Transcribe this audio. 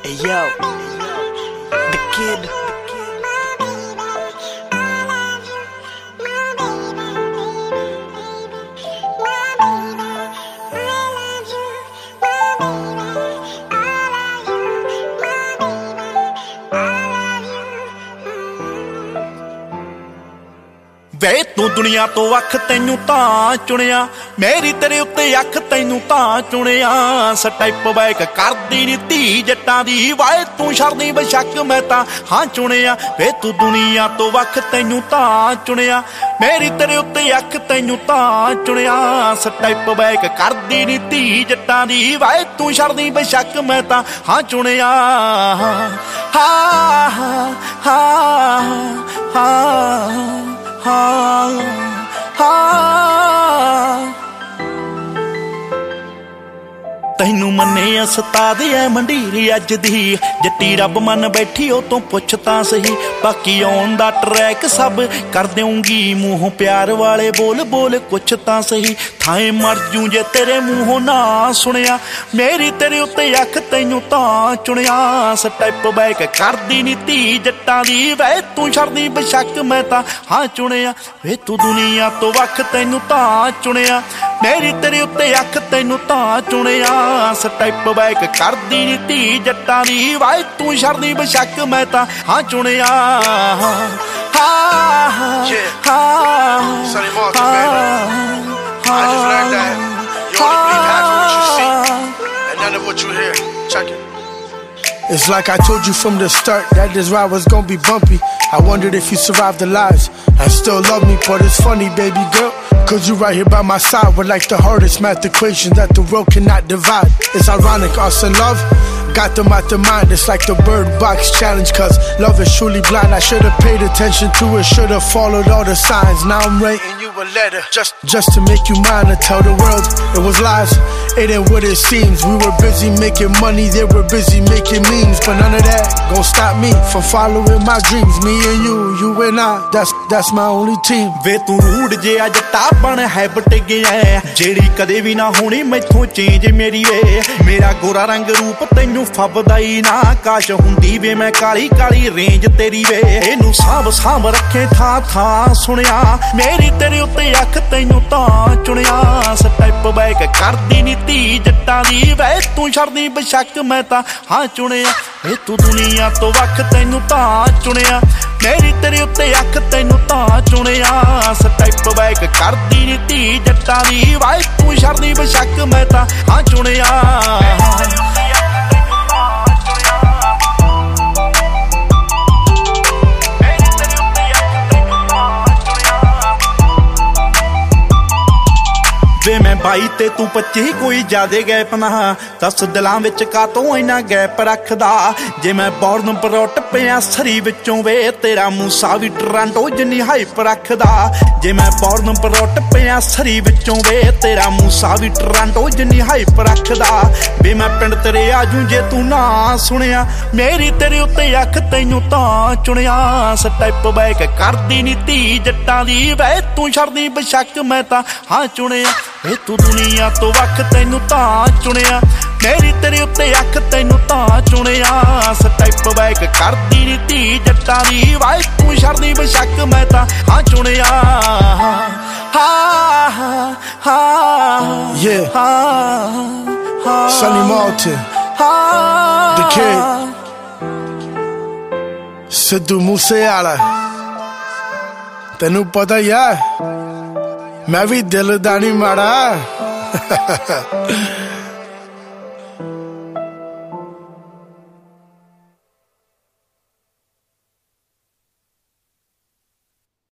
Hey yo, the kid. ਵੇ ਤੂੰ ਦੁਨੀਆ ਤੋਂ ਅੱਖ ਤੈਨੂੰ ਤਾਂ ਚੁਣਿਆ, ਮੇਰੀ ਤੇਰੇ ਉੱਤੇ ਅੱਖ ਤੈਨੂੰ ਤਾਂ ਚੁਣਿਆ। ਸਟੈਪ ਬੈਕ ਕਰਦੀ ਨੀ ਧੀ ਜੱਟਾਂ ਦੀ, ਵਾਏ ਤੂੰ ਛੱਡਦੀ ਬੇਸ਼ੱਕ ਮੈਂ ਤਾਂ ਹਾਂ ਚੁਣਿਆ। ਵੇ ਤੂੰ ਦੁਨੀਆ ਤੋਂ ਅੱਖ ਤੈਨੂੰ ਤਾਂ ਚੁਣਿਆ, ਮੇਰੀ ਤੇਰੇ ਉੱਤੇ ਅੱਖ ਤੈਨੂੰ ਤਾਂ ਚੁਣਿਆ। ਸਟੈਪ ਬੈਕ ਕਰਦੀ ਨੀ ਧੀ ਜੱਟਾਂ ਦੀ, ਵਾਏ ਤੂੰ ਛੱਡਦੀ ਬੇਸ਼ੱਕ ਮੈਂ ਤਾਂ ਹਾਂ ਚੁਣਿਆ। ਹਾਂ ਹਾਂ ਤੈਨੂੰ ਮੰਨੇ ਉਸਤਾਦ ਐ ਮੰਡੀਰ ਅੱਜ ਦੀ, ਜੱਟੀ ਰੱਬ ਮੰਨ ਬੈਠੀ ਉਹ ਤੋਂ ਪੁੱਛ ਤਾਂ ਸਹੀ। ਬਾਕੀ ਆਉਣ ਦਾ ਟਰੈਕ ਸਭ ਕਰ ਦੇਉਂਗੀ, ਮੂੰਹੋਂ ਪਿਆਰ ਵਾਲੇ ਬੋਲ ਬੋਲ ਕੁਛ ਤਾਂ ਸਹੀ। ਥਾਏ ਮਰ ਜੂ ਜੇ ਤੇਰੇ ਮੂੰਹੋਂ ਨਾ ਸੁਣਿਆ, ਮੇਰੀ ਤੇਰੇ ਉੱਤੇ ਅੱਖ ਤੈਨੂੰ ਤਾਂ ਚੁਣਿਆ। ਸਟੈਪ ਬੈਕ ਕਰਦੀ ਨੀ ਧੀ ਜੱਟਾਂ ਦੀ, ਵੇ ਤੂੰ ਛੱਡਦੀ ਬੇਸ਼ੱਕ ਮੈਂ ਤਾਂ ਹਾਂ ਚੁਣਿਆ। ਵੇ ਤੂੰ ਦੁਨੀਆ ਤੋਂ ਵੱਖ ਤੈਨੂੰ ਤਾਂ ਚੁਣਿਆ, ਮੇਰੀ ਤੇਰੇ ਉੱਤੇ ਅੱਖ ਤੈਨੂੰ ਤਾਂ ਚੁਣਿਆ। ਸਟੈਪ ਬੈਕ ਕਰਦੀ ਨੀ ਧੀ ਜੱਟਾਂ ਦੀ, ਵਾਏ ਤੂੰ ਛੱਡਦੀ ਬੇਸ਼ੱਕ ਮੈਂ ਤਾਂ ਹਾਂ ਚੁਣਿਆ। I just learned that you only believe half of what you see and none of what you hear. Check it. It's like I told you from the start that this ride was gonna be bumpy. I wondered if you survived the lies and still love me, but it's funny, baby girl, cause you right here by my side with like the hardest math equation that the world cannot divide. It's ironic, us in love got them out their mind. It's like the Bird Box challenge, cause love is truly blind. I should've paid attention to it, should've followed all the signs. Now I'm writing you a letter just to make you mine, to tell the world it was lies, it ain't what it seems. We were busy making money, they were busy making memes, but none of that gon' stop me from following my dreams. Me and you and I, that's my only team. ਵੇ ਤੂੰ ਰੂੜ ਜੇ ਅੱਜ ਟਾਪਣ ਹੈਬਟ ਗਿਆ, ਜਿਹੜੀ ਕਦੇ ਵੀ ਨਾ ਹੋਣੀ ਮੈਥੋਂ change ਮੇਰੀ ਵੇ। ਮੇਰਾ ਗੋਰਾ ਰੰਗ ਰੂਪ ਤੈਨੂੰ ਫੱਬਦਾ ਹੀ ਨਾ, ਕਾਸ਼ ਹੁੰਦੀ ਵੇ ਮੈਂ ਕਾਲੀ ਕਾਲੀ ਰੇਂਜ ਤੇਰੀ ਵੇ। ਇਹਨੂੰ ਸਾਂਭ ਸਾਂਭ ਰੱਖੇ ਥਾਂ ਥਾਂ ਸੁਣਿਆ, ਮੇਰੀ ਤੇਰੇ ਉੱਤੇ ਅੱਖ ਤੈਨੂੰ ਤਾਂ ਚੁਣਿਆ। ਸਟੈਪ ਬੈਕ ਕਰਦੀ ਨੀ ਧੀ ਜੱਟਾਂ ਦੀ, ਵੇ ਤੂੰ ਛੱਡਦੀ ਬੇਸ਼ੱਕ ਮੈਂ ਤਾਂ ਹਾਂ ਚੁਣਿਆ। ਵੇ ਤੂੰ ਦੁਨੀਆ ਤੋਂ ਵੱਖ ਤੈਨੂੰ ਤਾਂ ਚੁਣਿਆ, ਮੇਰੀ ਤੇਰੇ ਉੱਤੇ ਅੱਖ ਤੈਨੂੰ ਤਾਂ ਚੁਣਿਆ। ਸਟੈਪ ਬੈਕ ਕਰਦੀ ਨੀ ਧੀ ਜੱਟਾਂ ਦੀ, ਵਾਏ ਤੂੰ ਛੱਡਦੀ ਬੇਸ਼ੱਕ ਮੈਂ ਤਾਂ ਹਾਂ ਚੁਣਿਆ। ਵੇ ਮੈਂ 22 ਤੇ ਤੂੰ 25, ਕੋਈ ਜ਼ਿਆਦੇ ਗੈਪ ਨਾ, ਦੱਸ ਦਿਲਾਂ ਵਿੱਚ ਕਾਤੋਂ ਇੰਨਾ ਗੈਪ ਰੱਖਦਾ। ਜੇ ਮੈਂ ਬੌਰਨ ਬਰੋਟ ਪਿਆ ਸਰੀ ਵਿੱਚੋਂ ਵੇ, ਤੇਰਾ ਮੂਸਾ ਵੀ ਟਰਾਂਟੋ ਜਿੰਨੀ ਹਾਈਪ ਰੱਖਦਾ। ਜੇ ਮੈਂ ਬੌਰਨ ਬਰੋਟ ਪਿਆ ਸਰੀ ਵਿੱਚੋਂ ਵੇ, ਤੇਰਾ ਮੂਸਾ ਵੀ ਟਰਾਂਟੋ ਜਿੰਨੀ ਹਾਈਪ ਰੱਖਦਾ। ਵੇ ਮੈਂ ਪਿੰਡ ਤੇਰੇ ਆਜੂ ਜੇ ਤੂੰ ਨਾ ਸੁਣਿਆ, ਮੇਰੀ ਤੇਰੇ ਉੱਤੇ ਅੱਖ ਤੈਨੂੰ ਤਾਂ ਚੁਣਿਆ। ਸਟੈਪ ਬੈਕ ਕਰਦੀ ਨੀ ਧੀ ਜੱਟਾਂ ਦੀ, ਵੇ ਤੂੰ ਛੱਡਦੀ ਬੇਸ਼ੱਕ ਮੈਂ ਤਾਂ ਹਾਂ ਚੁਣਿਆ। ਵੇ ਤੂੰ ਦੁਨੀਆ ਤੋਂ ਵੱਖ ਤੈਨੂੰ ਤਾਂ ਚੁਣਿਆ, ਮੇਰੀ ਤੇਰੇ ਉੱਤੇ ਅੱਖ ਤੈਨੂੰ ਤਾਂ ਚੁਣਿਆ। ਸਟੈਪ ਬੈਕ ਕਰਦੀ ਨੀ ਧੀ ਜੱਟਾਂ ਦੀ, ਵਾਏ ਤੂੰ ਛੱਡਦੀ ਬੇਸ਼ੱਕ ਮੈਂ ਤਾਂ ਹਾਂ ਚੁਣਿਆ। Sonny Malton, the kid, Sidhu Moosewala, ਤੈਨੂੰ ਪਤਾ ਯਾਰ ਮੈਂ ਵੀ ਦਿਲ ਦਾ ਨਹੀਂ ਮਾੜਾ।